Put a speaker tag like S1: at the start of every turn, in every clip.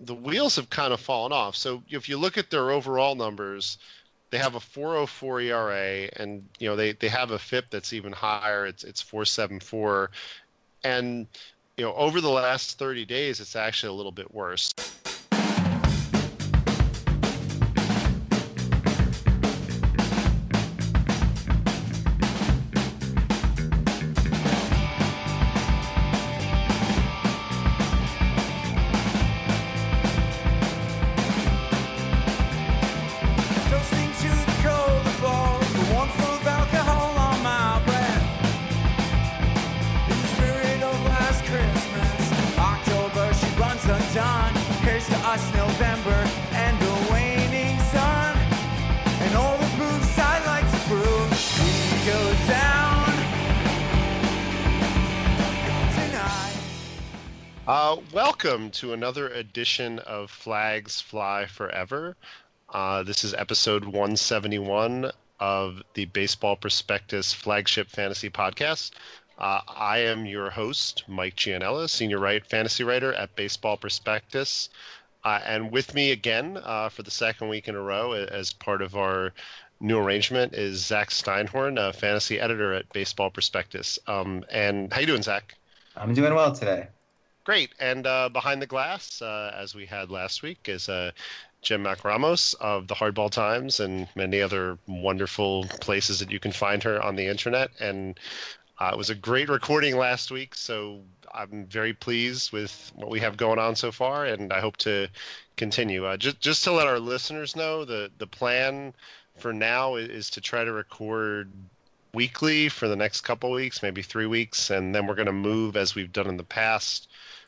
S1: the wheels have kind of fallen off. So if you look at their overall numbers, they have a 4.04 ERA, and they have a FIP that's even higher. It's 4.74, and over the last 30 days, it's actually a little bit worse. Welcome to another edition of Flags Fly Forever. This is episode 171 of the Baseball Prospectus flagship fantasy podcast. I am your host, Mike Gianella, senior fantasy writer at Baseball Prospectus. And with me again for the second week in a row as part of our new arrangement is Zach Steinhorn, a fantasy editor at Baseball Prospectus. And how you doing, Zach?
S2: I'm doing well today.
S1: Great. And behind the glass, as we had last week, is Jen Macramos of the Hardball Times and many other wonderful places that you can find her on the internet. And it was a great recording last week, so I'm very pleased with what we have going on so far, and I hope to continue. Just to let our listeners know, the plan for now is to try to record weekly for the next couple weeks, maybe 3 weeks, and then we're going to move, as we've done in the past,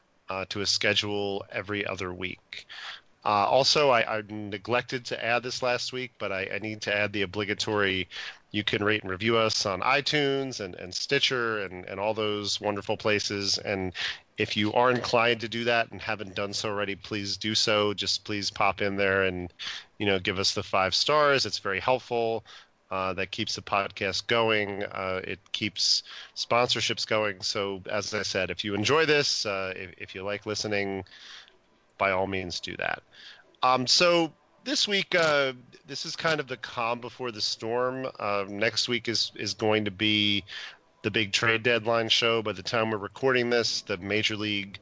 S1: to a schedule every other week. Also, I neglected to add this last week, but I need to add the obligatory, you can rate and review us on iTunes and Stitcher and all those wonderful places. And if you are inclined to do that and haven't done so already, please do so. Just please pop in there and, give us the 5 stars. It's very helpful. That keeps the podcast going. It keeps sponsorships going. So as I said, if you enjoy this, if you like listening, by all means do that. So this week, this is kind of the calm before the storm. Next week is going to be the big trade deadline show. By the time we're recording this, the Major League,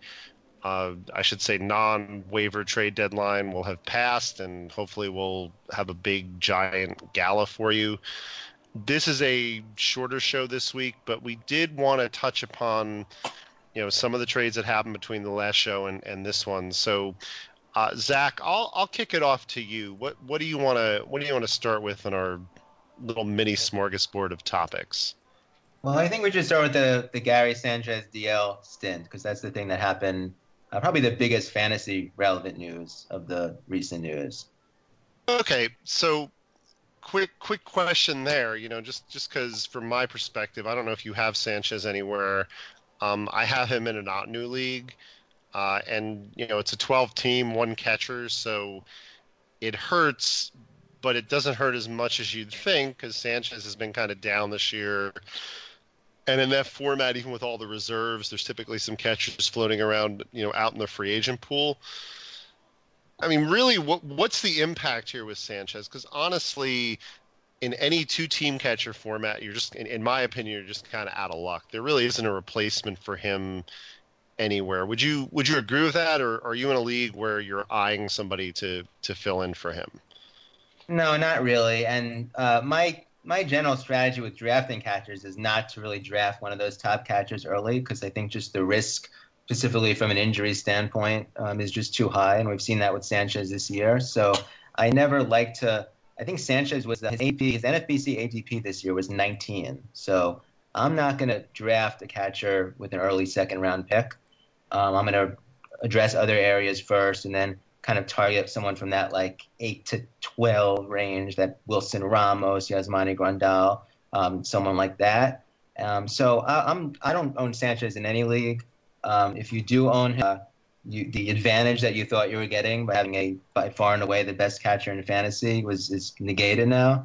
S1: I should say non-waiver trade deadline will have passed, and hopefully we'll have a big giant gala for you. This is a shorter show this week, but we did want to touch upon, some of the trades that happened between the last show and this one. So, Zach, I'll kick it off to you. What do you want to start with in our little mini smorgasbord of topics?
S2: Well, I think we should start with the Gary Sanchez DL stint, because that's the thing that happened. Probably the biggest fantasy relevant news of the recent news.
S1: Okay, so quick question there. Just because from my perspective, I don't know if you have Sanchez anywhere. I have him in a not new league, and it's a 12-team, 1 catcher, so it hurts, but it doesn't hurt as much as you'd think because Sanchez has been kind of down this year. And in that format, even with all the reserves, there's typically some catchers floating around, out in the free agent pool. I mean, really, what's the impact here with Sanchez? Because honestly, in any 2-team catcher format, you're just, in my opinion, you're just kind of out of luck. There really isn't a replacement for him anywhere. Would you agree with that, or are you in a league where you're eyeing somebody to fill in for him?
S2: No, not really. And my general strategy with drafting catchers is not to really draft one of those top catchers early, because I think just the risk, specifically from an injury standpoint, is just too high, and we've seen that with Sanchez this year. So I never like to. I think Sanchez his NFBC ADP this year was 19. So I'm not going to draft a catcher with an early second-round pick. I'm going to address other areas first, and then kind of target someone from that 8 to 12 range, that Wilson Ramos, Yasmani Grandal, someone like that. So I don't own Sanchez in any league. If you do own him, the advantage that you thought you were getting by having by far and away the best catcher in fantasy is negated now.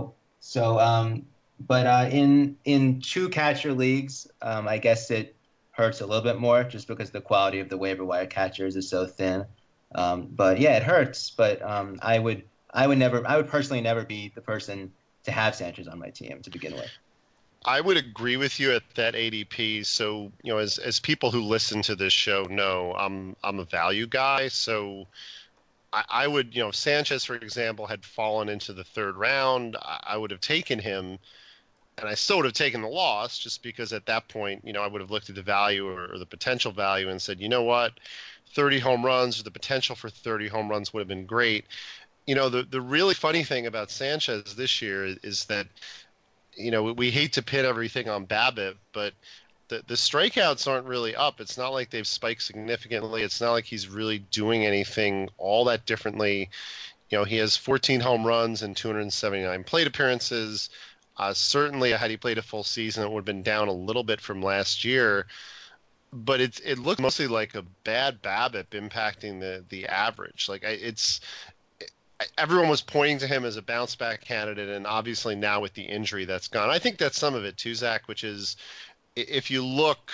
S2: But in 2 catcher leagues, I guess hurts a little bit more just because the quality of the waiver wire catchers is so thin. But yeah, it hurts. But I would personally never be the person to have Sanchez on my team to begin with.
S1: I would agree with you at that ADP. So, as people who listen to this show know, I'm a value guy. So I would, if Sanchez, for example, had fallen into the third round, I would have taken him, and I still would have taken the loss just because at that point, I would have looked at the value or the potential value and said, you know what, 30 home runs or the potential for 30 home runs would have been great. The really funny thing about Sanchez this year is that, we hate to pin everything on BABIP, but the strikeouts aren't really up. It's not like they've spiked significantly. It's not like he's really doing anything all that differently. He has 14 home runs and 279 plate appearances. Certainly, had he played a full season, it would have been down a little bit from last year. But it looked mostly like a bad BABIP impacting the average. Everyone was pointing to him as a bounce back candidate, and obviously now with the injury that's gone. I think that's some of it too, Zach, which is if you look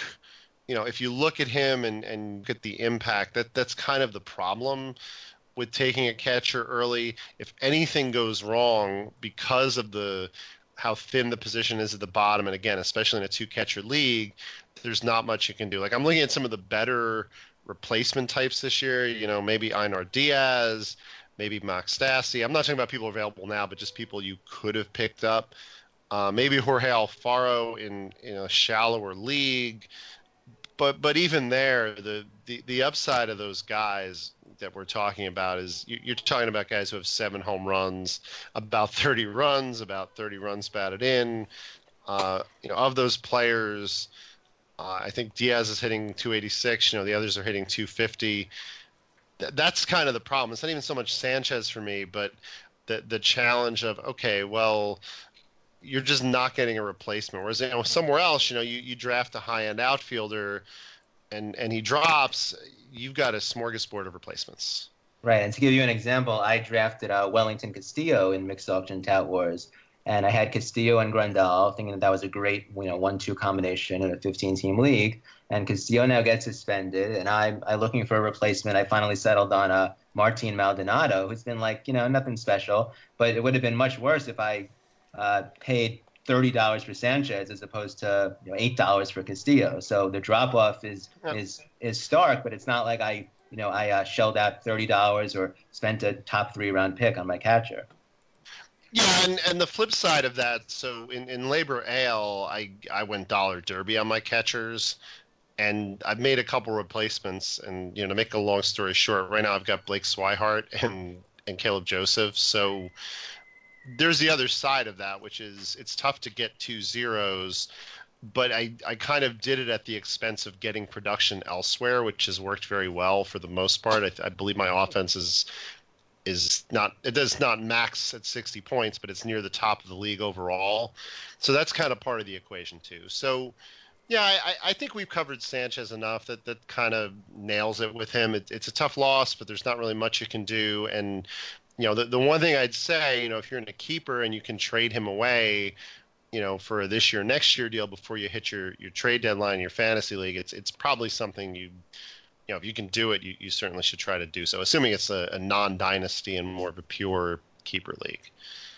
S1: at him and get the impact, that's kind of the problem with taking a catcher early. If anything goes wrong because of how thin the position is at the bottom, and again, especially in a two-catcher league, there's not much you can do. I'm looking at some of the better replacement types this year, maybe Einar Diaz, maybe Max Stassi. I'm not talking about people available now, but just people you could have picked up. Maybe Jorge Alfaro in a shallower league. But even there, the upside of those guys that we're talking about is you're talking about guys who have 7 home runs, about 30 runs, about 30 runs batted in. Of those players, I think Diaz is hitting 286. The others are hitting 250. That's kind of the problem. It's not even so much Sanchez for me, but the challenge of, okay, well, you're just not getting a replacement. Whereas somewhere else, you draft a high-end outfielder and he drops, you've got a smorgasbord of replacements.
S2: Right, and to give you an example, I drafted Wellington Castillo in mixed auction tout wars, and I had Castillo and Grandal, thinking that was a great 1-2 combination in a 15-team league. And Castillo now gets suspended, and I'm looking for a replacement. I finally settled on Martin Maldonado, who's been nothing special, but it would have been much worse if I paid $30 for Sanchez as opposed to $8 for Castillo. So the drop off is stark, but it's not like I shelled out $30 or spent a top 3 round pick on my catcher.
S1: Yeah, and the flip side of that, so in Labor AL, I went dollar derby on my catchers, and I've made a couple replacements. And to make a long story short, right now I've got Blake Swihart and Caleb Joseph. So there's the other side of that, which is it's tough to get 2 zeros, but I kind of did it at the expense of getting production elsewhere, which has worked very well for the most part. I believe my offense is not, it does not max at 60 points, but it's near the top of the league overall. So that's kind of part of the equation too. So yeah, I think we've covered Sanchez enough that kind of nails it with him. It's a tough loss, but there's not really much you can do. And the one thing I'd say, if you're in a keeper and you can trade him away, for a this year, next year deal before you hit your trade deadline in your fantasy league, it's probably something if you can do it, you certainly should try to do so, assuming it's a non-dynasty and more of a pure keeper league.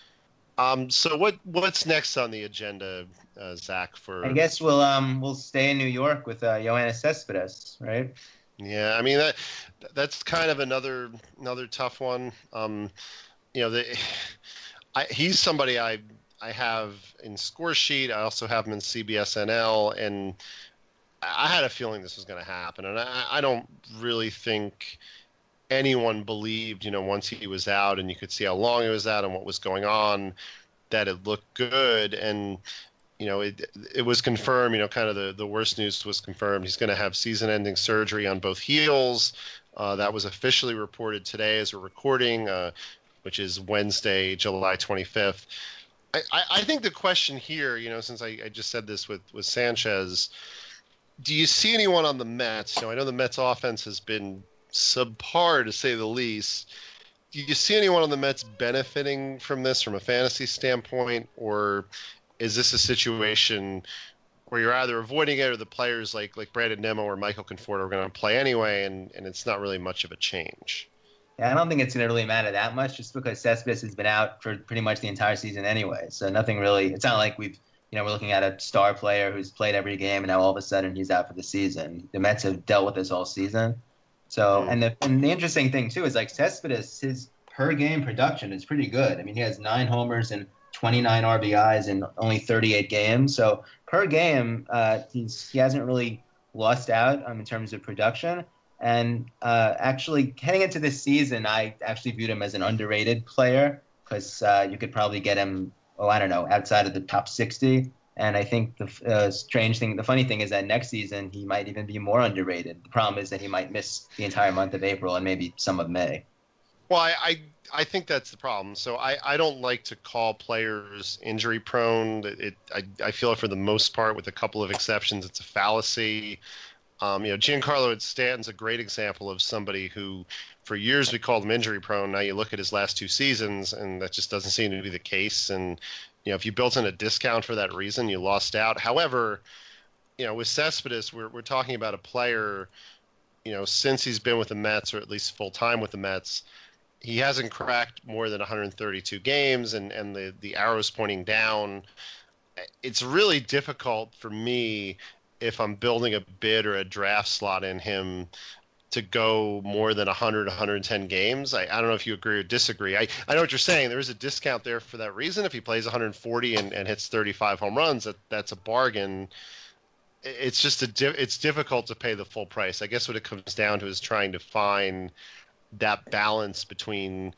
S1: So what's next on the agenda, Zach? I
S2: guess we'll stay in New York with Yoenis Cespedes, right?
S1: Yeah, I mean that's kind of another tough one. He's somebody I have in Score Sheet. I also have him in CBSNL, and I had a feeling this was going to happen, and I don't really think anyone believed, once he was out and you could see how long he was out and what was going on, that it looked good. And it was confirmed, kind of the worst news was confirmed. He's going to have season-ending surgery on both heels. That was officially reported today as we're recording, which is Wednesday, July 25th. I think the question here, since I just said this with Sanchez, do you see anyone on the Mets? I know the Mets offense has been subpar, to say the least. Do you see anyone on the Mets benefiting from this from a fantasy standpoint, or is this a situation where you're either avoiding it or the players like Brandon Nimmo or Michael Conforto are going to play anyway, and it's not really much of a change.
S2: Yeah, I don't think it's going to really matter that much just because Cespedes has been out for pretty much the entire season anyway. So nothing really – it's not like we're looking at a star player who's played every game and now all of a sudden he's out for the season. The Mets have dealt with this all season. So and the interesting thing too is like Cespedes, his per game production is pretty good. I mean, he has 9 homers and 29 RBIs in only 38 games. So per game, he hasn't really lost out in terms of production. And actually, heading into this season, I actually viewed him as an underrated player because you could probably get him, outside of the top 60. And I think the funny thing is that next season he might even be more underrated. The problem is that he might miss the entire month of April and maybe some of May.
S1: Well, I think that's the problem. So I don't like to call players injury prone. I feel for the most part, with a couple of exceptions, it's a fallacy. Giancarlo Stanton's a great example of somebody who, for years we called him injury prone. Now you look at his last 2 seasons, and that just doesn't seem to be the case. And if you built in a discount for that reason, you lost out. However, with Cespedes, we're talking about a player, since he's been with the Mets, or at least full time with the Mets, he hasn't cracked more than 132 games, and the arrow's pointing down. It's really difficult for me, if I'm building a bid or a draft slot in him, to go more than 100, 110 games. I don't know if you agree or disagree. I know what you're saying. There is a discount there for that reason. If he plays 140 and hits 35 home runs, that's a bargain. It's just it's difficult to pay the full price. I guess what it comes down to is trying to find that balance between,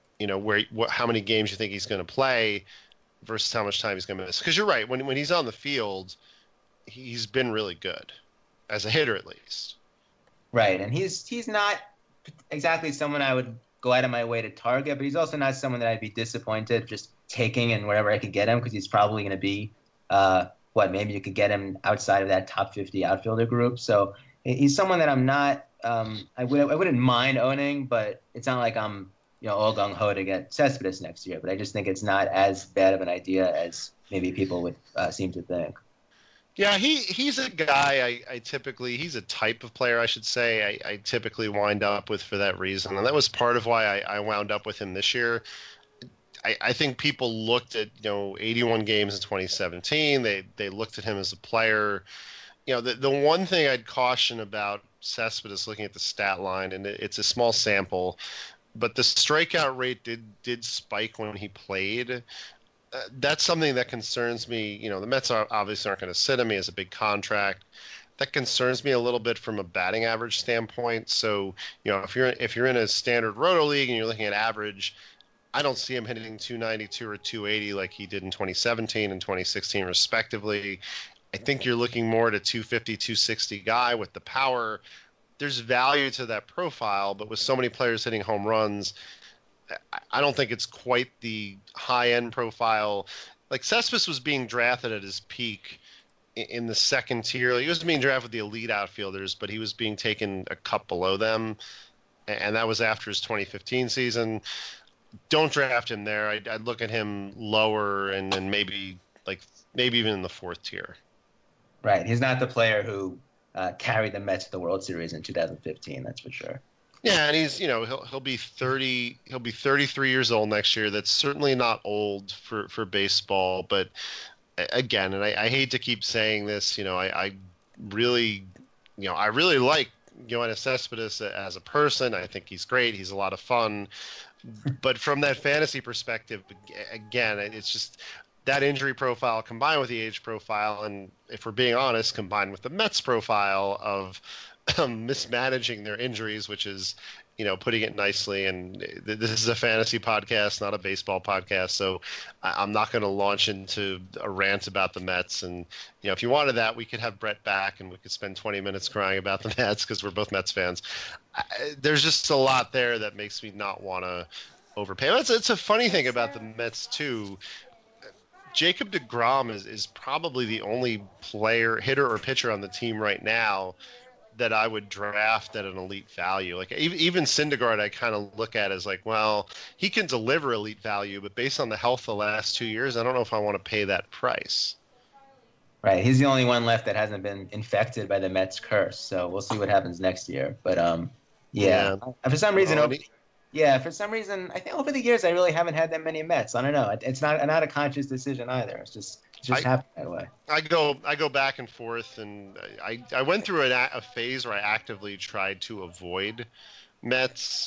S1: how many games you think he's going to play versus how much time he's going to miss. Because you're right. When he's on the field, he's been really good as a hitter, at least.
S2: Right, and he's not exactly someone I would go out of my way to target, but he's also not someone that I'd be disappointed just taking and wherever I could get him, because he's probably going to be maybe you could get him outside of that top 50 outfielder group. So he's someone that I'm not I wouldn't mind owning, but it's not like I'm all gung ho to get Cespedes next year. But I just think it's not as bad of an idea as maybe people would seem to think.
S1: Yeah, he's a guy I typically – he's a type of player, I should say, I typically wind up with for that reason. And that was part of why I wound up with him this year. I think people looked at, 81 games in 2017. They looked at him as a player. The one thing I'd caution about Cespedes, looking at the stat line, and it's a small sample, but the strikeout rate did spike when he played. That's something that concerns me. The Mets obviously aren't going to sit him. He has a big contract. That concerns me a little bit from a batting average standpoint. So, if you're in a standard roto league and you're looking at average, I don't see him hitting 292 or 280 like he did in 2017 and 2016 respectively. I think you're looking more at a 250, 260 guy with the power. There's value to that profile, but with so many players hitting home runs, I don't think it's quite the high-end profile. Like Cespedes was being drafted at his peak in the second tier. He was being drafted with the elite outfielders, but he was being taken a cut below them, and that was after his 2015 season. Don't draft him there. I'd look at him lower, and then maybe even in the 4th tier.
S2: Right. He's not the player who carried the Mets to the World Series in 2015. That's for sure.
S1: Yeah, and he's he'll be 30. He'll be 33 years old next year. That's certainly not old for baseball. But again, and I hate to keep saying this, I really like Yoenis Cespedes as a person. I think he's great. He's a lot of fun. But from that fantasy perspective, again, it's just that injury profile combined with the age profile, and if we're being honest, combined with the Mets profile of mismanaging their injuries, which is, putting it nicely. And this is a fantasy podcast, not a baseball podcast. So I'm not going to launch into a rant about the Mets. And, if you wanted that, we could have Brett back and we could spend 20 minutes crying about the Mets because we're both Mets fans. There's just a lot there that makes me not want to overpay. It's a funny thing about the Mets too. Jacob deGrom is probably the only player, hitter or pitcher on the team right now that I would draft at an elite value. Like even Syndergaard, I kind of look at as like, well, he can deliver elite value, but based on the health the last 2 years, I don't know if I want to pay that price.
S2: Right. He's the only one left that hasn't been infected by the Mets curse. So we'll see what happens next year. But yeah.
S1: Yeah.
S2: For some reason,
S1: Oh,
S2: for some reason, I think over the years I really haven't had that many Mets. I don't know. It's not a conscious decision either. It's just happened that way.
S1: I go back and forth, and I went through a phase where I actively tried to avoid Mets.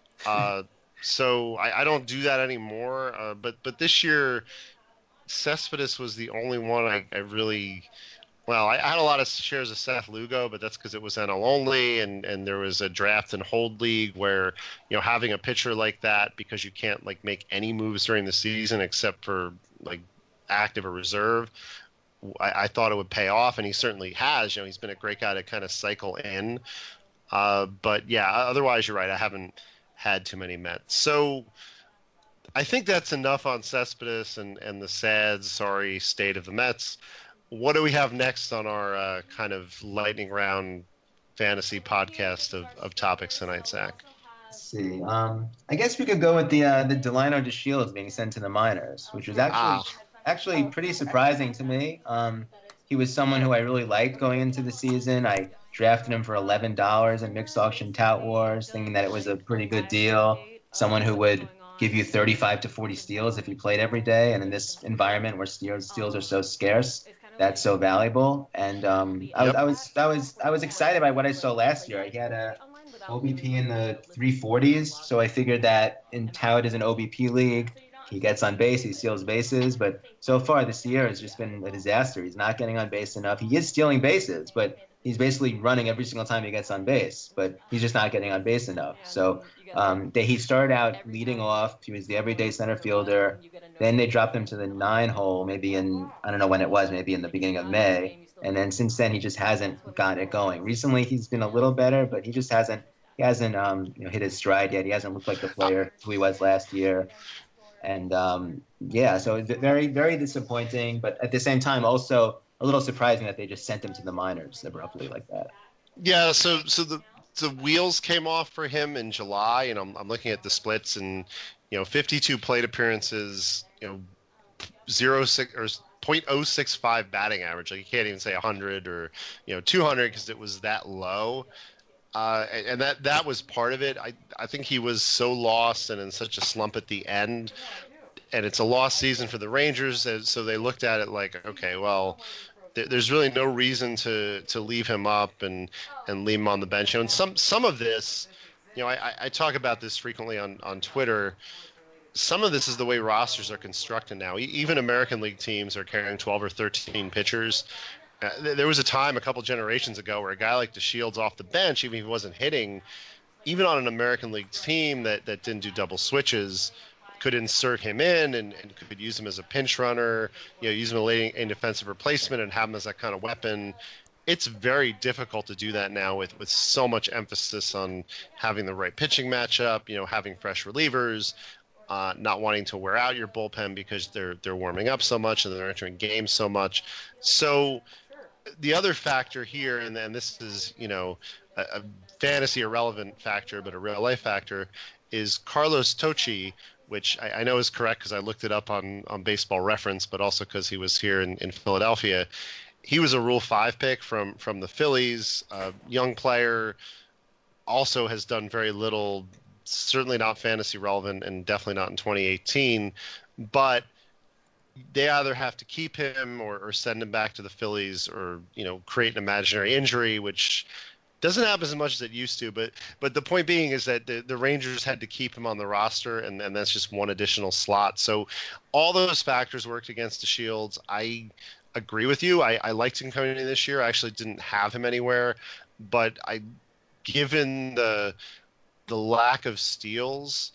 S1: So I don't do that anymore. But this year, Cespedes was the only one I really. Well, I had a lot of shares of Seth Lugo, but that's because it was NL only, and there was a draft and hold league where, having a pitcher like that, because you can't like make any moves during the season except for like active or reserve, I thought it would pay off, and he certainly has. He's been a great guy to kind of cycle in. But yeah, otherwise you're right. I haven't had too many Mets. So I think that's enough on Cespedes and the sad, sorry state of the Mets. What do we have next on our kind of lightning round fantasy podcast of topics tonight, Zach?
S2: Let's see. I guess we could go with the Delino DeShields being sent to the minors, which was actually pretty surprising to me. He was someone who I really liked going into the season. I drafted him for $11 in mixed auction tout wars, thinking that it was a pretty good deal. Someone who would give you 35 to 40 steals if he played every day, and in this environment where steals are so scarce, that's so valuable. And I was excited by what I saw last year. He had a OBP in the 340s, so I figured that in tout is an OBP league. He gets on base, he steals bases, but so far this year has just been a disaster. He's not getting on base enough. He is stealing bases, but he's basically running every single time he gets on base, but he's just not getting on base enough. So he started out leading off. He was the everyday center fielder. Then they dropped him to the 9 hole, maybe I don't know when it was, maybe in the beginning of May. And then since then, he just hasn't got it going. Recently, he's been a little better, but he just hasn't hit his stride yet. He hasn't looked like the player who he was last year. And so it's very, very disappointing, but at the same time, also a little surprising that they just sent him to the minors abruptly like that.
S1: Yeah, so the wheels came off for him in July, and I'm looking at the splits, and 52 plate appearances, 0.6 or 0.065 batting average. Like you can't even say 100 or 200 because it was that low. And that was part of it. I think he was so lost and in such a slump at the end, and it's a lost season for the Rangers. So they looked at it like, okay, well, there's really no reason to leave him up and leave him on the bench. And some of this, I talk about this frequently on Twitter. Some of this is the way rosters are constructed now. Even American League teams are carrying 12 or 13 pitchers. There was a time a couple generations ago where a guy like DeShields off the bench, even if he wasn't hitting, even on an American League team that didn't do double switches, could insert him in and could use him as a pinch runner, use him in defensive replacement and have him as that kind of weapon. It's very difficult to do that now with so much emphasis on having the right pitching matchup, having fresh relievers, not wanting to wear out your bullpen because they're warming up so much and they're entering games so much. So the other factor here, and this is, a fantasy irrelevant factor, but a real life factor, is Carlos Tocci, which I know is correct because I looked it up on Baseball Reference, but also because he was here in Philadelphia. He was a Rule 5 pick from the Phillies, young player, also has done very little, certainly not fantasy relevant and definitely not in 2018, but they either have to keep him or send him back to the Phillies or, create an imaginary injury, which doesn't happen as much as it used to. But the point being is that the Rangers had to keep him on the roster, and that's just one additional slot. So all those factors worked against DeShields. I agree with you. I liked him coming in this year. I actually didn't have him anywhere, but given the lack of steals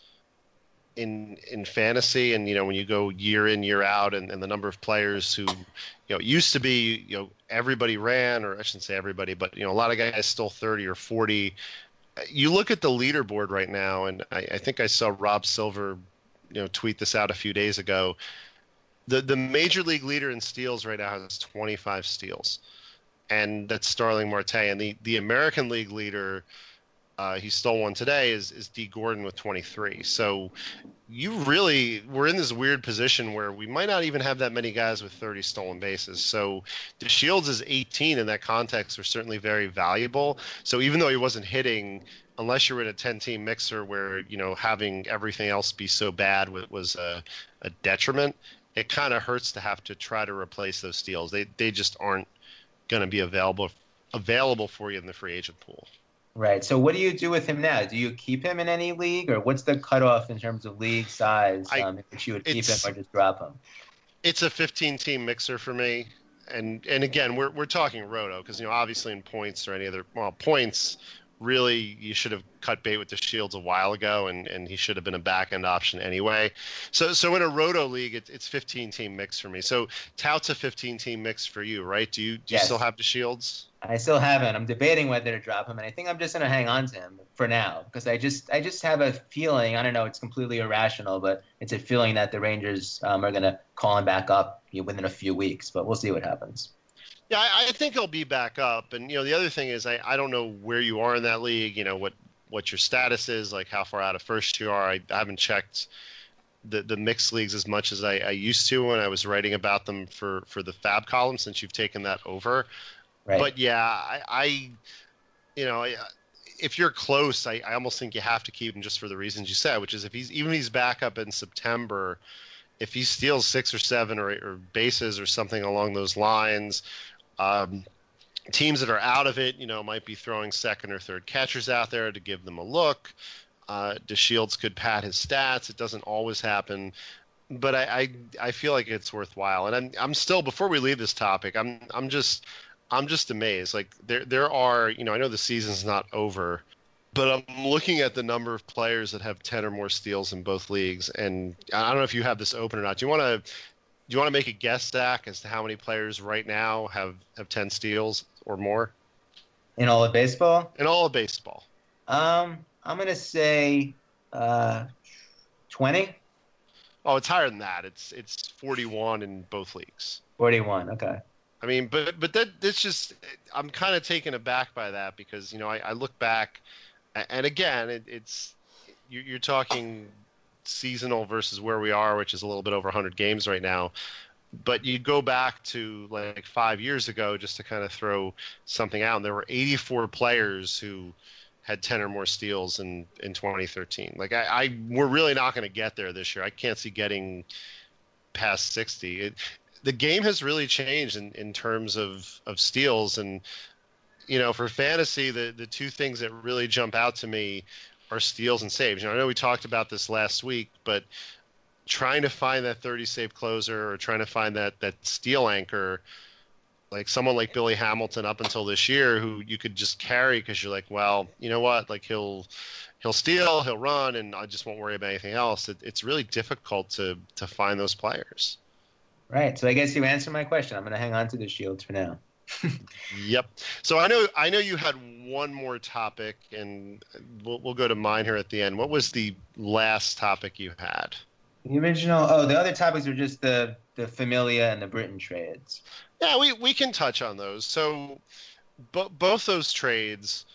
S1: in fantasy, and when you go year in year out, and the number of players who used to be everybody ran, or I shouldn't say everybody, but a lot of guys stole 30 or 40. You look at the leaderboard right now, and I think I saw Rob Silver tweet this out a few days ago. The major league leader in steals right now has 25 steals, and that's Starling Marte. And the American League leader he stole one today, is D. Gordon with 23. So we're in this weird position where we might not even have that many guys with 30 stolen bases. So DeShields is 18 in that context are certainly very valuable. So even though he wasn't hitting, unless you're in a 10-team mixer where, having everything else be so bad was a detriment, it kind of hurts to have to try to replace those steals. They just aren't going to be available for you in the free agent pool.
S2: Right. So what do you do with him now? Do you keep him in any league, or what's the cutoff in terms of league size in which you would keep him or just drop him?
S1: It's a 15-team mixer for me. And again, we're talking roto because, obviously in points or any other points, really you should have cut bait with DeShields a while ago, and he should have been a back-end option anyway. So in a roto league, it's 15-team mix for me. So Tout's a 15-team mix for you, right? Do you
S2: Yes.
S1: still have DeShields?
S2: I still haven't. I'm debating whether to drop him, and I think I'm just going to hang on to him for now because I just have a feeling. I don't know. It's completely irrational, but it's a feeling that the Rangers are going to call him back up within a few weeks. But we'll see what happens.
S1: Yeah, I think he'll be back up. And the other thing is I don't know where you are in that league. What your status is, like how far out of first you are. I haven't checked the mixed leagues as much as I used to when I was writing about them for the Fab column since you've taken that over.
S2: Right.
S1: But yeah, if you're close, I almost think you have to keep him just for the reasons you said, which is if he's back up in September, if he steals 6 or 7 or bases or something along those lines, teams that are out of it, might be throwing second or third catchers out there to give them a look. DeShields could pad his stats. It doesn't always happen. But I feel like it's worthwhile. And I'm still, before we leave this topic, I'm just amazed. Like there are, I know the season's not over, but I'm looking at the number of players that have 10 or more steals in both leagues, and I don't know if you have this open or not. Do you want to make a guess, Zach, as to how many players right now have 10 steals or more
S2: in all of baseball?
S1: In all of baseball.
S2: I'm gonna say 20.
S1: Oh, it's higher than that. It's 41 in both leagues.
S2: 41. Okay.
S1: I mean, but that's just, I'm kind of taken aback by that because, I look back, and again, you're talking seasonal versus where we are, which is a little bit over 100 games right now. But you go back to like 5 years ago just to kind of throw something out, and there were 84 players who had 10 or more steals in 2013. Like we're really not going to get there this year. I can't see getting past 60. The game has really changed in terms of steals. And, for fantasy, the two things that really jump out to me are steals and saves. I know we talked about this last week, but trying to find that 30-save closer or trying to find that steal anchor, like someone like Billy Hamilton up until this year who you could just carry because you're like, well, you know what? Like he'll steal, he'll run, and I just won't worry about anything else. It's really difficult to find those players.
S2: Right. So I guess you answered my question. I'm going to hang on to DeShields for now.
S1: Yep. So I know you had one more topic, and we'll go to mine here at the end. What was the last topic you had?
S2: The other topics were just the Familia and the Britton trades.
S1: Yeah, we can touch on those. So both those trades,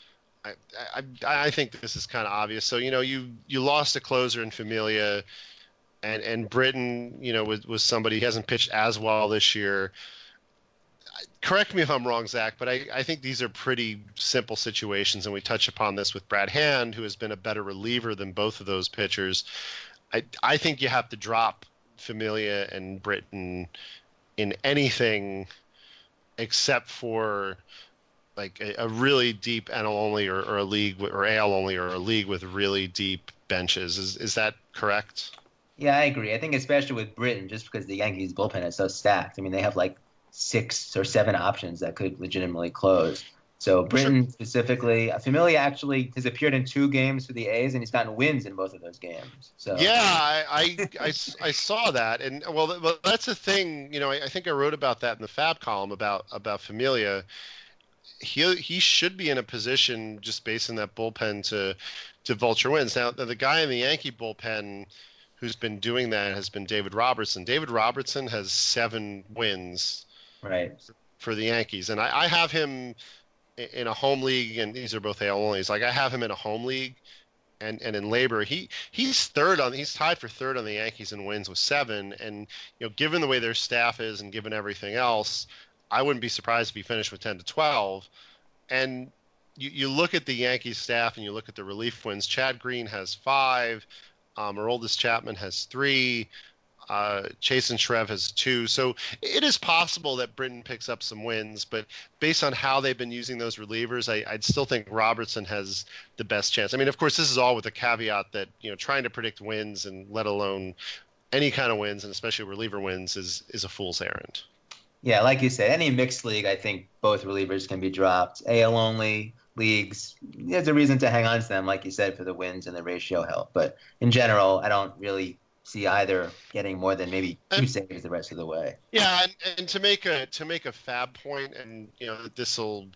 S1: I think this is kind of obvious. So, you lost a closer in Familia, and Britton, was somebody, he hasn't pitched as well this year. Correct me if I'm wrong, Zach, but I think these are pretty simple situations, and we touch upon this with Brad Hand, who has been a better reliever than both of those pitchers. I think you have to drop Familia and Britton in anything except for like a really deep NL only or a league or AL only or a league with really deep benches. Is that correct?
S2: Yeah, I agree. I think especially with Britton, just because the Yankees bullpen is so stacked. I mean, they have like 6 or 7 options that could legitimately close. So Britton specifically, Familia actually has appeared in 2 games for the A's, and he's gotten wins in both of those games. So
S1: yeah, I saw that, and well, that's the thing. I think I wrote about that in the Fab column about Familia. He should be in a position just based on that bullpen to vulture wins. Now the guy in the Yankee bullpen who's been doing that has been David Robertson. David Robertson has 7 wins
S2: right
S1: for the Yankees, and I have him in a home league, and these are both AL onlys. Like I have him in a home league, and in labor, he's tied for third on the Yankees in wins with 7. And given the way their staff is and given everything else, I wouldn't be surprised if he finished with 10 to 12. And you look at the Yankees staff and you look at the relief wins. Chad Green has 5. Aroldis Chapman has 3. Chasen Shreve has 2. So it is possible that Britton picks up some wins, but based on how they've been using those relievers, I'd still think Robertson has the best chance. I mean, of course, this is all with the caveat that, trying to predict wins and let alone any kind of wins, and especially reliever wins, is a fool's errand.
S2: Yeah, like you said, any mixed league, I think both relievers can be dropped. AL only leagues, there's a reason to hang on to them, like you said, for the wins and the ratio help. But in general, I don't really see either getting more than maybe 2 saves the rest of the way.
S1: Yeah, and to make a fab point, and this would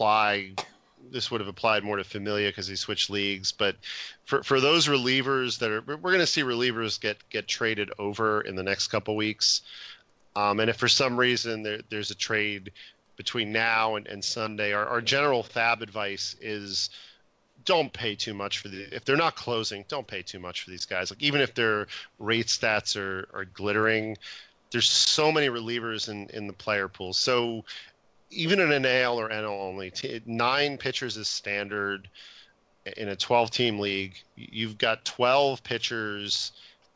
S1: have applied more to Familia because he switched leagues, but for those relievers we're going to see relievers get traded over in the next couple weeks. And if for some reason there's a trade between now and Sunday, our general fab advice is don't pay too much if they're not closing, don't pay too much for these guys. Like even if their rate stats are glittering, there's so many relievers in the player pool. So even in an AL or NL only, 9 pitchers is standard in a 12-team league. You've got 12 pitchers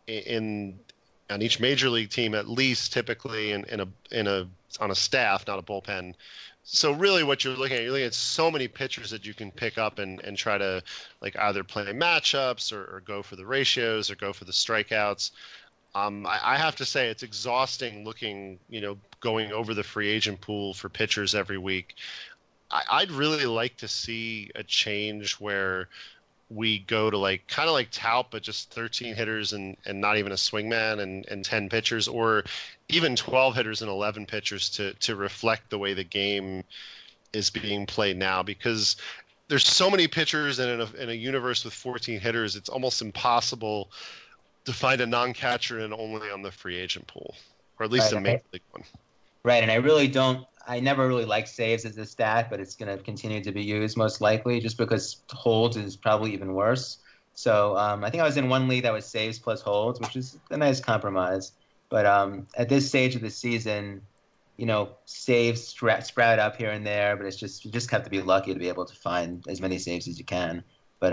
S1: on each major league team, at least typically on a staff, not a bullpen. So really what you're looking at so many pitchers that you can pick up and try to like either play matchups or go for the ratios or go for the strikeouts. I have to say it's exhausting looking, going over the free agent pool for pitchers every week. I'd really like to see a change where we go to kind of like Tout, but just 13 hitters and not even a swingman and 10 pitchers, or even 12 hitters and 11 pitchers to reflect the way the game is being played now, because there's so many pitchers in a universe with 14 hitters. It's almost impossible to find a non-catcher and only on the free agent pool, or at least a major league one.
S2: Right. And I never really liked saves as a stat, but it's going to continue to be used most likely just because holds is probably even worse. So I think I was in one league that was saves plus holds, which is a nice compromise. But at this stage of the season, saves sprout up here and there, but you just have to be lucky to be able to find as many saves as you can. But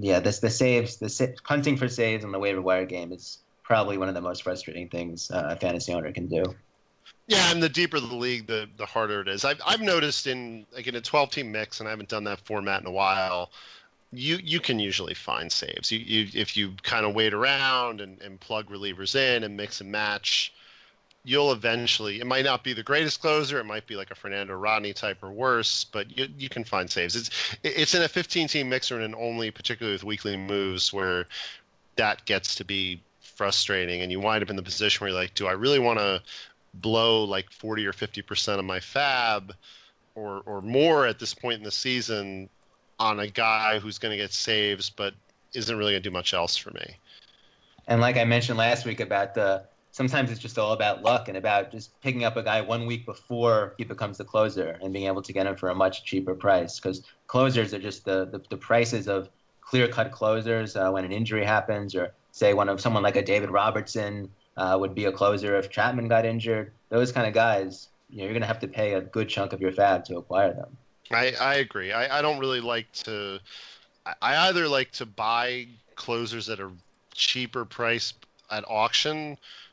S2: hunting for saves on the waiver wire game is probably one of the most frustrating things a fantasy owner can do.
S1: Yeah, and the deeper the league, the harder it is. I've noticed in a 12-team mix, and I haven't done that format in a while, you can usually find saves. If you kind of wait around and plug relievers in and mix and match, you'll eventually. It might not be the greatest closer. It might be like a Fernando Rodney type or worse, but you can find saves. It's in a 15-team mixer and only, particularly with weekly moves, where that gets to be frustrating, and you wind up in the position where you're like, do I really want to blow like 40 or 50% of my fab or more at this point in the season on a guy who's going to get saves but isn't really going to do much else for me.
S2: And like I mentioned last week about sometimes it's just all about luck and about just picking up a guy 1 week before he becomes the closer and being able to get him for a much cheaper price, because closers are just the prices of clear-cut closers when an injury happens, or say someone like a David Robertson would be a closer if Chapman got injured. Those kind of guys, you're going to have to pay a good chunk of your fab to acquire them.
S1: I agree. I don't really like to – I either like to buy closers at a cheaper price at auction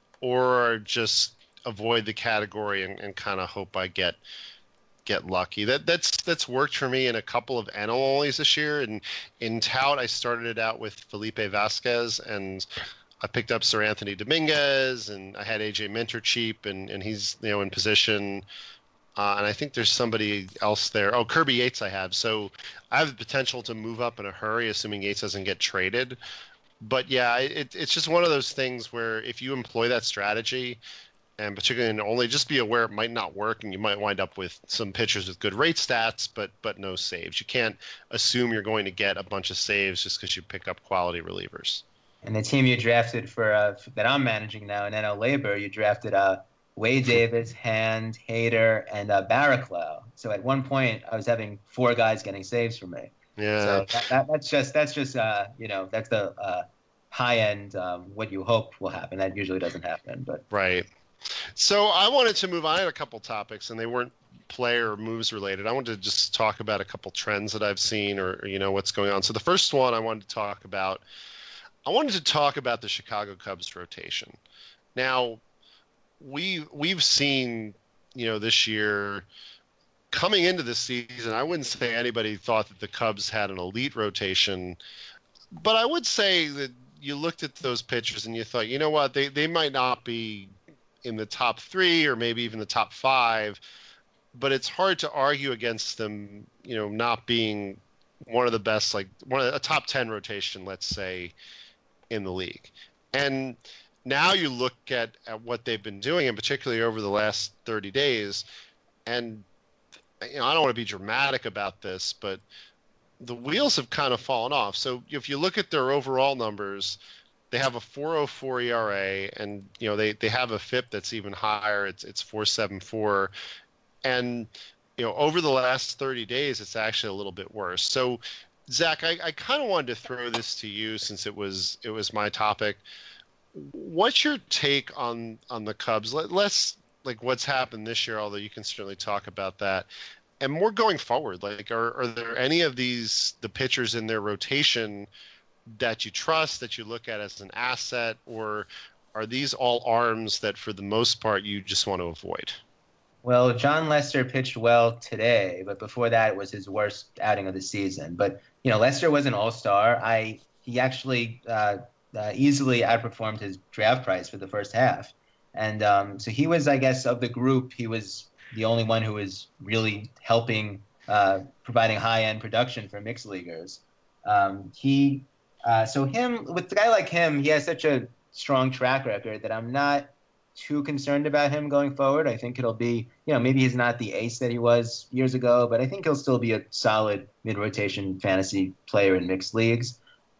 S1: or just avoid the category and kind of hope I get lucky. That's worked for me in a couple of NL onlys this year. And in Tout, I started it out with Felipe Vasquez, and I picked up Sir Anthony Dominguez, and I had AJ Minter cheap, and he's in position. And I think there's somebody else there. Oh, Kirby Yates I have. So I have the potential to move up in a hurry, assuming Yates doesn't get traded. But yeah, it's just one of those things where if you employ that strategy, and particularly in only, just be aware it might not work, and you might wind up with some pitchers with good rate stats, but no saves. You can't assume you're going to get a bunch of saves just because you pick up quality relievers.
S2: And the team you drafted for that I'm managing now in NL Labor, you drafted Wade Davis, Hand, Hader, and Barraclough. So at one point, I was having 4 guys getting saves for me.
S1: Yeah.
S2: So that's just that's the high end what you hope will happen. That usually doesn't happen, but
S1: Right. So I wanted to move on. I had a couple topics, and they weren't player or moves related. I wanted to just talk about a couple trends that I've seen, or what's going on. So the first one I wanted to talk about the Chicago Cubs rotation. Now, we've seen, this year coming into this season, I wouldn't say anybody thought that the Cubs had an elite rotation, but I would say that you looked at those pitchers and you thought, you know what, they might not be in the top 3 or maybe even the top 5, but it's hard to argue against them, not being one of the best, like a top 10 rotation, let's say, in the league. And now you look at what they've been doing, and particularly over the last 30 days, and I don't want to be dramatic about this, but the wheels have kind of fallen off. So if you look at their overall numbers, they have a 4.04 ERA, and they have a FIP that's even higher. It's 4.74, and over the last 30 days, it's actually a little bit worse. So, Zach, I kind of wanted to throw this to you since it was my topic. What's your take on the Cubs? Less like what's happened this year, although you can certainly talk about that, and more going forward. Like, are there any of the pitchers in their rotation that you trust, that you look at as an asset, or are these all arms that for the most part you just want to avoid?
S2: Well, John Lester pitched well today, but before that it was his worst outing of the season. But Lester was an all-star. He actually easily outperformed his draft price for the first half, and so he was, I guess, of the group, he was the only one who was really helping, providing high-end production for mixed leaguers. So with a guy like him, he has such a strong track record that I'm not too concerned about him going forward. I think it'll be, maybe he's not the ace that he was years ago, but I think he'll still be a solid mid-rotation fantasy player in mixed leagues.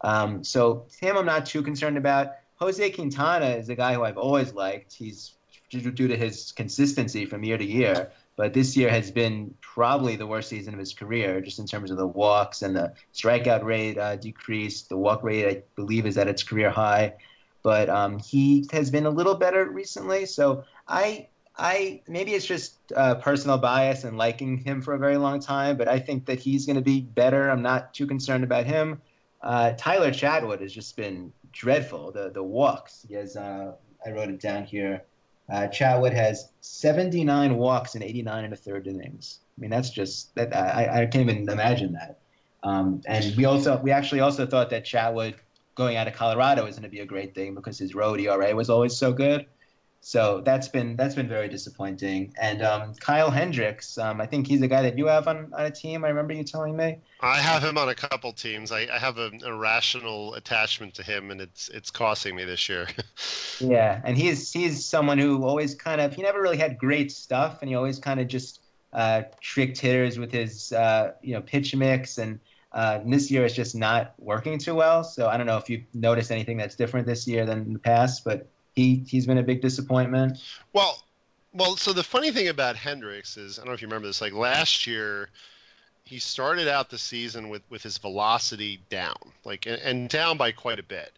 S2: So him I'm not too concerned about. Jose Quintana is a guy who I've always liked. He's due to his consistency from year to year, but this year has been probably the worst season of his career, just in terms of the walks and the strikeout rate decreased. The walk rate, I believe, is at its career high. But he has been a little better recently. So I maybe it's just personal bias and liking him for a very long time, but I think that he's going to be better. I'm not too concerned about him. Tyler Chatwood has just been dreadful. The walks. He has, I wrote it down here. Chatwood has 79 walks in 89 and a third innings. I mean, that's just that. I can't even imagine that. And we actually also thought that Chatwood going out of Colorado is going to be a great thing because his road ERA was always so good. So that's been very disappointing. And Kyle Hendricks, I think he's a guy that you have on a team. I remember you telling me.
S1: I have him on a couple teams. I have an irrational attachment to him, and it's costing me this year.
S2: Yeah, and he's someone who always he never really had great stuff, and he always kind of just tricked hitters with his pitch mix, and this year it's just not working too well. So I don't know if you've noticed anything that's different this year than in the past, but he's been a big disappointment.
S1: Well, so the funny thing about Hendricks is, I don't know if you remember this, like last year he started out the season with his velocity down, and down by quite a bit.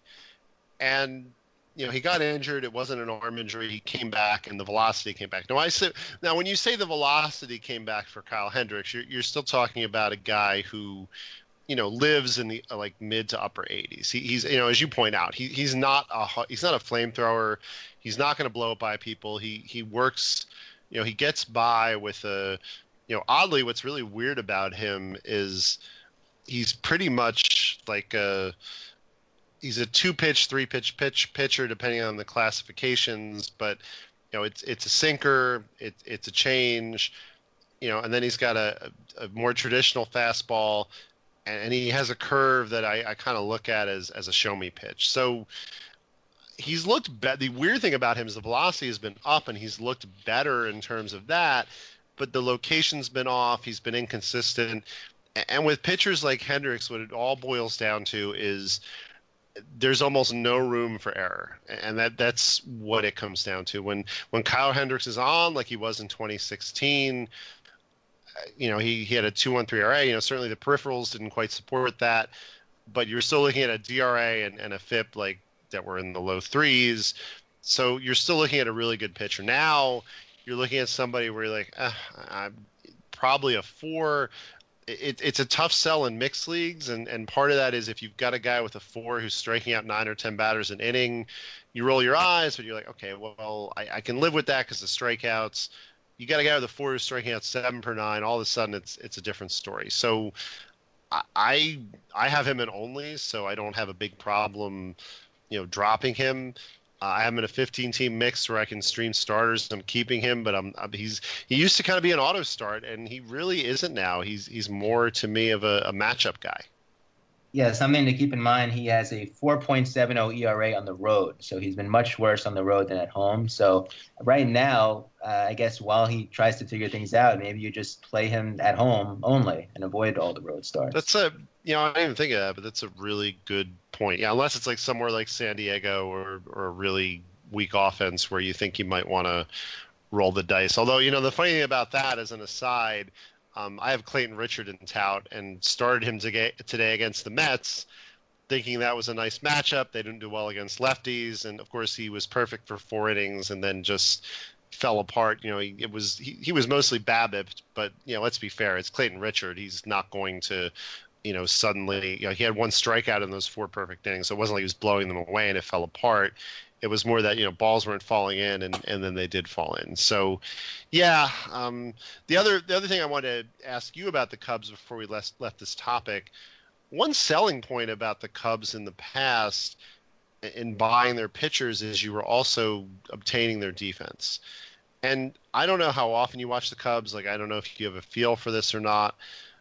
S1: And he got injured. It wasn't an arm injury. He came back, and the velocity came back. Now, when you say the velocity came back for Kyle Hendricks, you're still talking about a guy who, lives in the mid to upper 80s. He's as you point out, he's not a flamethrower. He's not going to blow up by people. He works. He gets by with a. Oddly, what's really weird about him is he's pretty much he's a 2-pitch, 3-pitch pitcher, depending on the classifications. But it's a sinker, it's a change, and then he's got a more traditional fastball, and he has a curve that I kind of look at as a show me pitch. So he's looked better. The weird thing about him is the velocity has been up, and he's looked better in terms of that. But the location's been off. He's been inconsistent. And with pitchers like Hendricks, what it all boils down to is there's almost no room for error, and that's what it comes down to. When Kyle Hendricks is on, like he was in 2016, he had a 2.13 ERA. Certainly the peripherals didn't quite support that, but you're still looking at a DRA and a FIP like that were in the low threes. So you're still looking at a really good pitcher. Now you're looking at somebody where you're like, I'm probably a 4. It's a tough sell in mixed leagues, and part of that is if you've got a guy with a 4 who's striking out 9 or 10 batters an inning, you roll your eyes, but you're like, okay, well, I can live with that because the strikeouts. You got a guy with a 4 who's striking out 7 per 9. All of a sudden, it's a different story. So I have him in only, so I don't have a big problem, dropping him. I have him in a 15-team mix where I can stream starters. I'm keeping him, but he used to kind of be an auto start, and he really isn't now. He's more to me of a matchup guy.
S2: Yeah, something to keep in mind, he has a 4.70 ERA on the road, so he's been much worse on the road than at home. So right now, I guess while he tries to figure things out, maybe you just play him at home only and avoid all the road starts.
S1: I didn't even think of that, but that's a really good point. Yeah, unless it's like somewhere like San Diego or a really weak offense where you think you might want to roll the dice. Although, the funny thing about that, as an aside, I have Clayton Richard in tout and started him today against the Mets, thinking that was a nice matchup. They didn't do well against lefties, and of course he was perfect for 4 innings and then just fell apart. He was mostly BABIP, but let's be fair, it's Clayton Richard. He's not going to suddenly, he had 1 strikeout in those 4 perfect innings, so it wasn't like he was blowing them away and it fell apart. It was more that balls weren't falling in, and then they did fall in. So, yeah. The other thing I wanted to ask you about the Cubs before we left this topic, one selling point about the Cubs in the past in buying their pitchers is you were also obtaining their defense. And I don't know how often you watch the Cubs. Like, I don't know if you have a feel for this or not.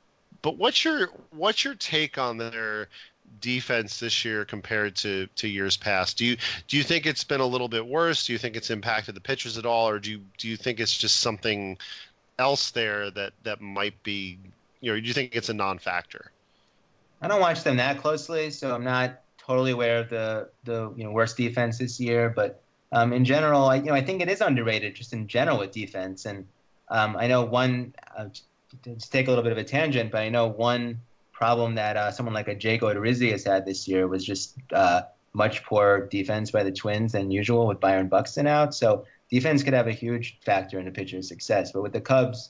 S1: But what's your take on their defense this year compared to years past? Do you think it's been a little bit worse? Do you think it's impacted the pitchers at all, or do you think it's just something else there that might be, do you think it's a non-factor?
S2: I don't watch them that closely, so I'm not totally aware of the worst defense this year. But in general, I think it is underrated just in general with defense. And I know one, to take a little bit of a tangent, but I know one problem that someone like a Jake Odorizzi has had this year was just much poorer defense by the Twins than usual with Byron Buxton out. So defense could have a huge factor in the pitcher's success. But with the Cubs,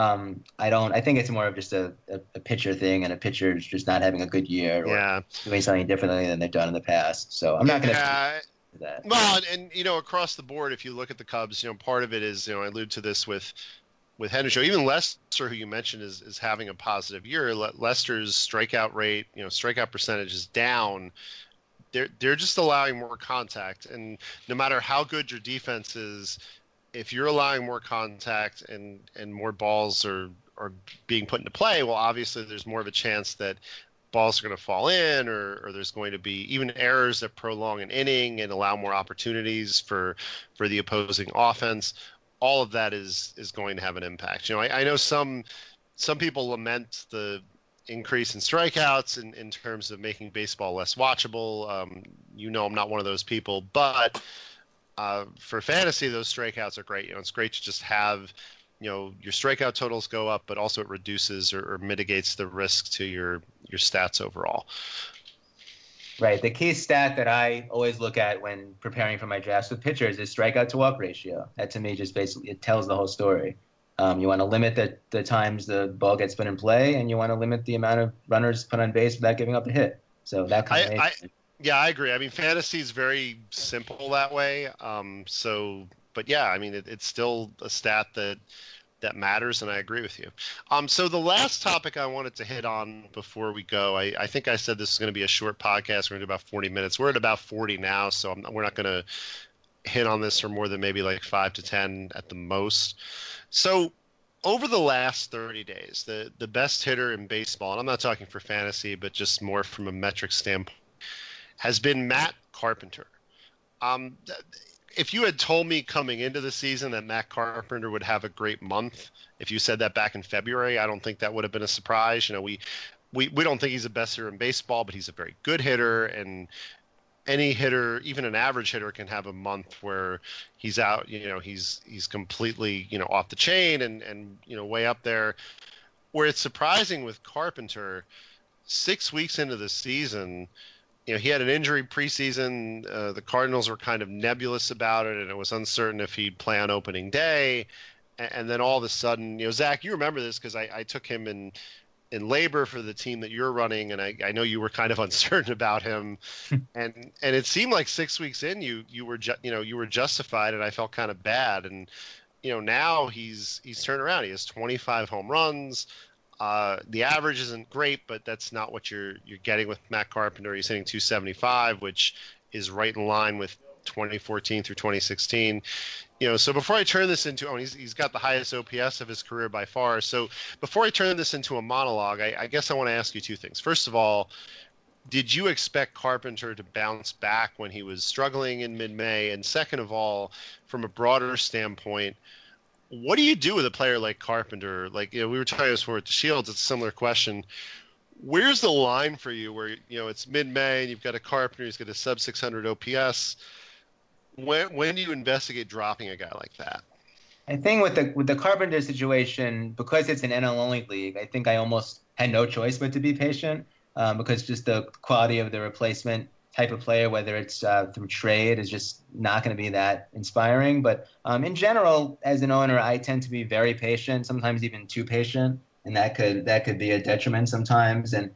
S2: I think it's more of just a pitcher thing, and a pitcher's just not having a good year or doing something differently than they've done in the past. So I'm not going to that.
S1: Well, and across the board, if you look at the Cubs, part of it is, I allude to this with Henderson. Even Lester, who you mentioned, is having a positive year. Lester's strikeout rate, strikeout percentage is down. They're just allowing more contact, and no matter how good your defense is, if you're allowing more contact and more balls are being put into play, well, obviously there's more of a chance that balls are going to fall in, or there's going to be even errors that prolong an inning and allow more opportunities for the opposing offense. All of that is going to have an impact. I know some people lament the increase in strikeouts in terms of making baseball less watchable. I'm not one of those people, but for fantasy, those strikeouts are great. It's great to just have, your strikeout totals go up, but also it reduces or mitigates the risk to your stats overall.
S2: Right. The key stat that I always look at when preparing for my drafts with pitchers is strikeout to walk ratio. That to me just basically it tells the whole story. You want to limit the times the ball gets put in play, and you want to limit the amount of runners put on base without giving up a hit. So that combination.
S1: I agree. I mean, fantasy is very simple that way. But yeah, I mean, it's still a stat that matters, and I agree with you. So the last topic I wanted to hit on before we go, I think I said this is going to be a short podcast. We're going to do about 40 minutes. We're at about 40 now, so we're not going to hit on this for more than maybe like 5 to 10 at the most. So over the last 30 days, the best hitter in baseball, and I'm not talking for fantasy, but just more from a metric standpoint, has been Matt Carpenter. If you had told me coming into the season that Matt Carpenter would have a great month, if you said that back in February, I don't think that would have been a surprise. We don't think he's the best hitter in baseball, but he's a very good hitter, and any hitter, even an average hitter, can have a month where he's out, he's completely, off the chain and way up there. Where it's surprising with Carpenter, 6 weeks into the season, he had an injury preseason. The Cardinals were kind of nebulous about it, and it was uncertain if he'd play on opening day. And then all of a sudden, Zach, you remember this because I took him in labor for the team that you're running, and I know you were kind of uncertain about him. and it seemed like 6 weeks in, you were justified, and I felt kind of bad. And now he's turned around. He has 25 home runs. The average isn't great, but that's not what you're getting with Matt Carpenter. He's hitting 275, which is right in line with 2014 through 2016. So before I turn this into, he's got the highest OPS of his career by far. So before I turn this into a monologue, I guess I want to ask you two things. First of all, did you expect Carpenter to bounce back when he was struggling in mid-May? And second of all, from a broader standpoint, what do you do with a player like Carpenter? Like, we were talking this before at the Shields. It's a similar question. Where's the line for you where, it's mid-May and you've got a Carpenter who's got a sub 600 OPS? When do you investigate dropping a guy like that?
S2: I think with the Carpenter situation, because it's an NL only league, I think I almost had no choice but to be patient, because just the quality of the replacement type of player, whether it's through trade, is just not going to be that inspiring. But in general, as an owner, I tend to be very patient, sometimes even too patient, and that could be a detriment sometimes. And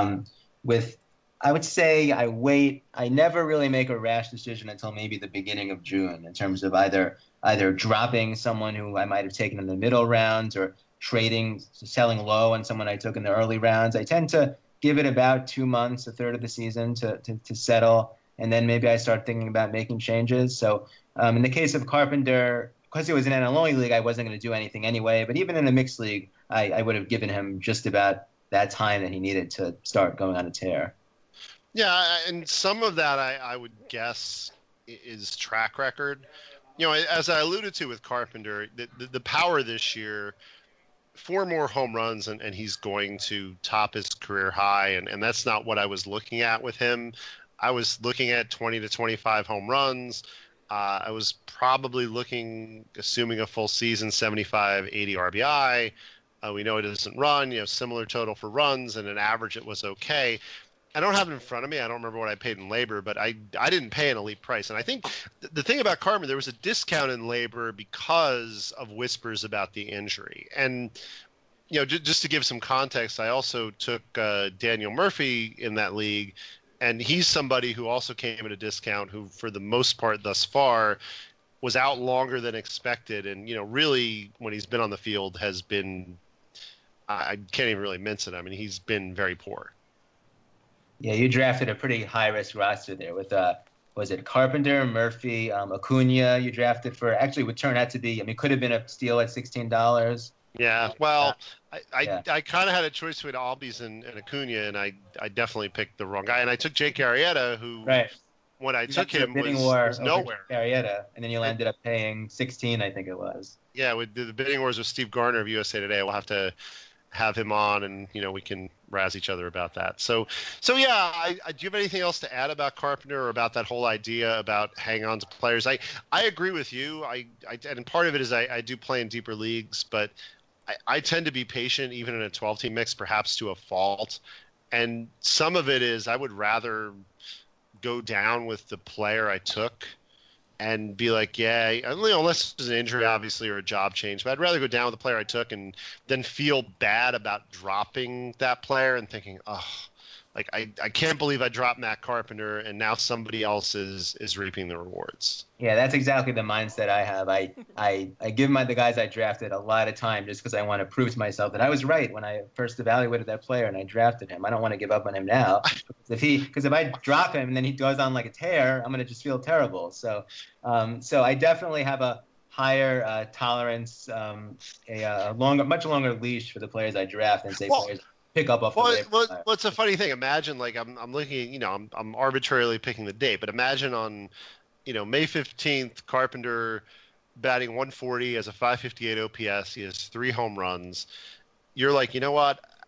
S2: I would say I wait. I never really make a rash decision until maybe the beginning of June in terms of either dropping someone who I might have taken in the middle rounds or selling low on someone I took in the early rounds. I tend to give it about 2 months, a third of the season to settle, and then maybe I start thinking about making changes. So in the case of Carpenter, because it was an NL only league, I wasn't going to do anything anyway. But even in a mixed league, I would have given him just about that time that he needed to start going on a tear.
S1: Yeah, and some of that I would guess is track record. As I alluded to with Carpenter, the power this year, 4 more home runs, and he's going to top his career high, and that's not what I was looking at with him. I was looking at 20 to 25 home runs. I was probably assuming a full season, 75, 80 RBI. We know it doesn't run, similar total for runs, and an average it was okay. I don't have it in front of me. I don't remember what I paid in labor, but I didn't pay an elite price. And I think the thing about Carpenter, there was a discount in labor because of whispers about the injury. And, just to give some context, I also took Daniel Murphy in that league, and he's somebody who also came at a discount, who for the most part thus far was out longer than expected. And, really when he's been on the field has been, I can't even really mince it. I mean, he's been very poor.
S2: Yeah, you drafted a pretty high-risk roster there with, was it Carpenter, Murphy, Acuna you drafted for, actually would turn out to be, could have been a steal at $16.
S1: Yeah, well, I kind of had a choice between Albies and Acuna, and I definitely picked the wrong guy. And I took Jake Arrieta, who, when I took him, was nowhere.
S2: Arrieta, and then you ended up paying 16, I think it was.
S1: Yeah, with the bidding wars with Steve Garner of USA Today. We'll have to have him on, and we can razz each other about that. So yeah, do you have anything else to add about Carpenter or about that whole idea about hang on to players? I agree with you. And part of it is I do play in deeper leagues, but I tend to be patient even in a 12-team mix, perhaps to a fault. And some of it is I would rather go down with the player I took and be like, yeah, unless it's an injury, obviously, or a job change. But I'd rather go down with the player I took and then feel bad about dropping that player and thinking, oh, like I can't believe I dropped Matt Carpenter and now somebody else is reaping the rewards.
S2: Yeah, that's exactly the mindset I have. I give the guys I drafted a lot of time just because I want to prove to myself that I was right when I first evaluated that player and I drafted him. I don't want to give up on him now because if I drop him and then he goes on like a tear, I'm going to just feel terrible. So I definitely have a higher tolerance, much longer leash for the players I draft than say players pick up off the waiver.
S1: Well, it's a funny thing. Imagine, like, I'm looking, I'm arbitrarily picking the date, but imagine on, May 15th, Carpenter batting 140 as a 558 OPS. He has 3 home runs. You're like, you know what?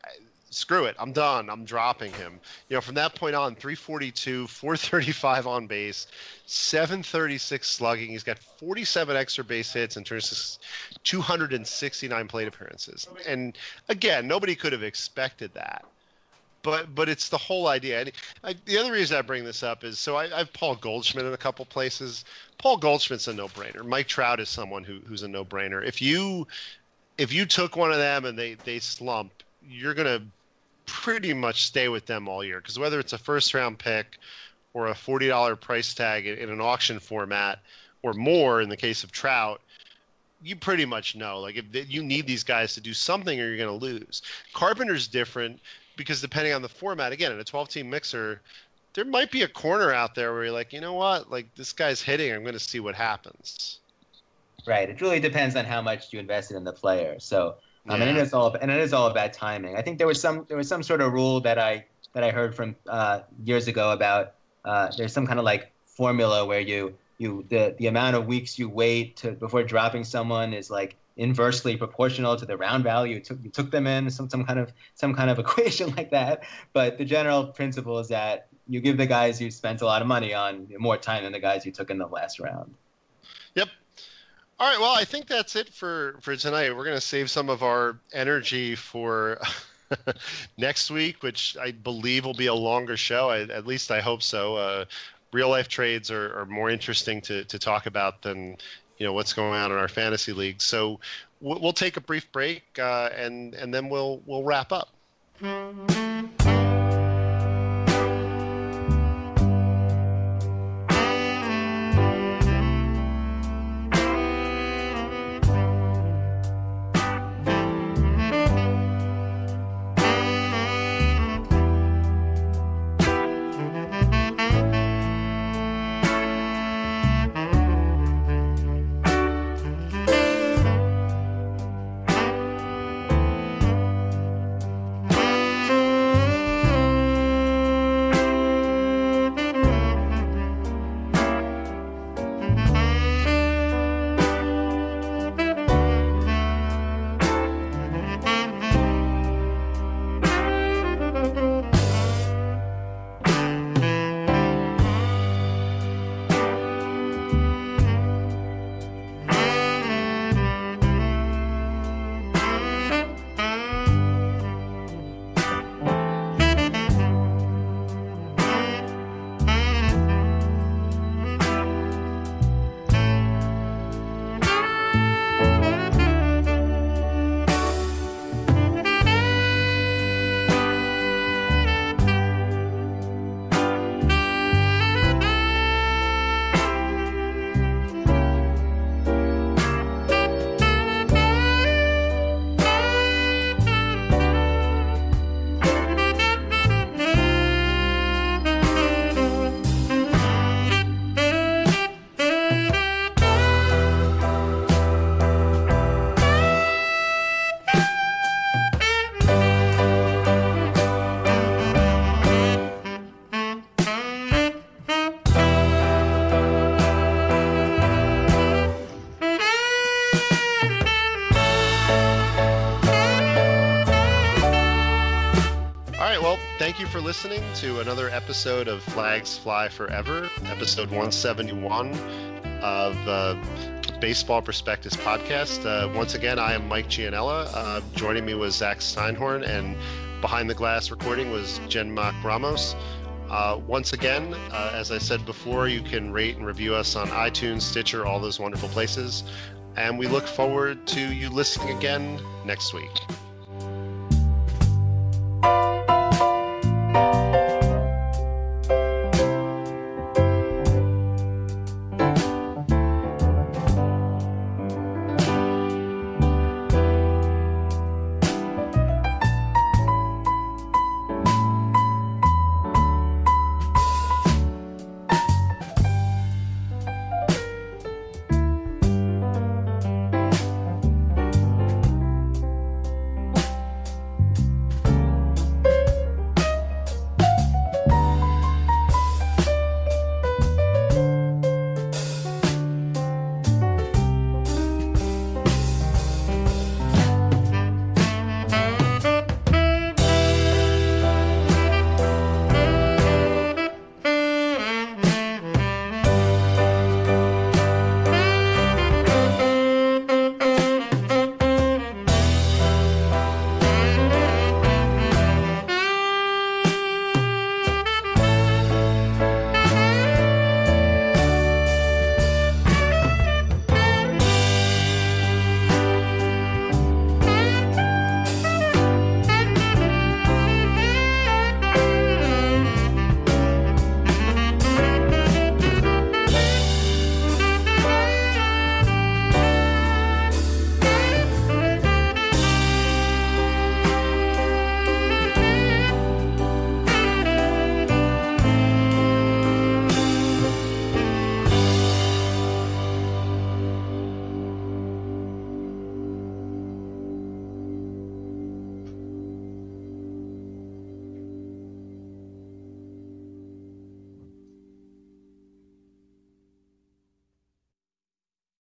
S1: screw it, I'm done. I'm dropping him. From that point on, 342, 435 on base, 736 slugging. He's got 47 extra base hits and turns 269 plate appearances. And again, nobody could have expected that. But it's the whole idea. The other reason I bring this up is, I have Paul Goldschmidt in a couple places. Paul Goldschmidt's a no-brainer. Mike Trout is someone who's a no-brainer. If you took one of them and they slump, you're going to pretty much stay with them all year, because whether it's a first-round pick or a $40 price tag in an auction format or more in the case of Trout, you pretty much know. Like, if you need these guys to do something or you're going to lose. Carpenter's different because depending on the format, again, in a 12-team mixer, there might be a corner out there where you're like, you know what, like, this guy's hitting, I'm going to see what happens.
S2: Right. It really depends on how much you invested in the player. So, and it is all about timing. I think there was some sort of rule that I heard from years ago about there's some kind of like formula where the amount of weeks you wait before dropping someone is like inversely proportional to the round value you took them in, some kind of equation like that. But the general principle is that you give the guys you spent a lot of money on more time than the guys you took in the last round.
S1: Yep. All right, well, I think that's it for tonight. We're going to save some of our energy for next week, which I believe will be a longer show. At least I hope so. Real-life trades are more interesting to talk about than what's going on in our fantasy league. So we'll take a brief break, and then we'll wrap up. Thank you for listening to another episode of Flags Fly Forever, episode 171 of Baseball Prospectus podcast. Once again, I am Mike Gianella. Joining me was Zach Steinhorn, and behind the glass recording was Jen Mac Ramos. Once again, as I said before, you can rate and review us on iTunes, Stitcher, all those wonderful places. And we look forward to you listening again next week.